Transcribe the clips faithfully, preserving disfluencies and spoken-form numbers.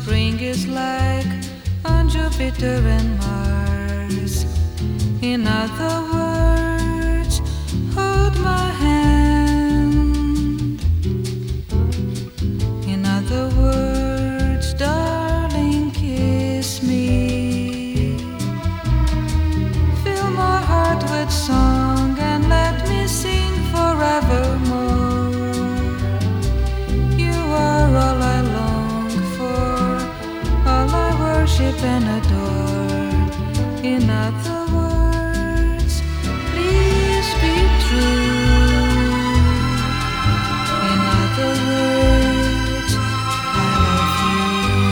spring is like on Jupiter and Mars. In other words, hold my hand. In other words, darling, kiss me. Fill my heart with song and let me sing forevermore. You are all I long for, all I worship and adore. In other words, please be true. In other words, I love you.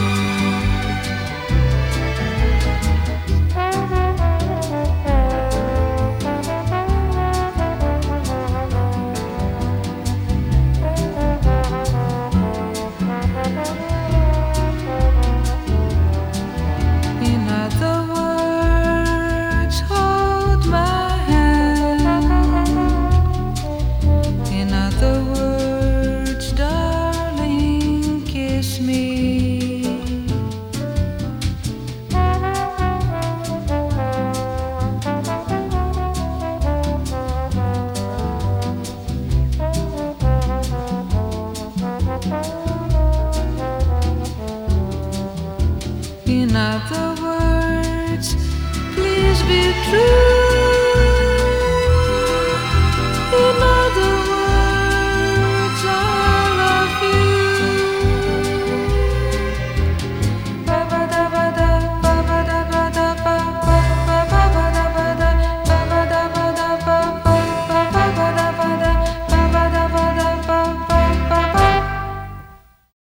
In other words, hold my hand. In other words, darling, kiss me. In other words, please be true.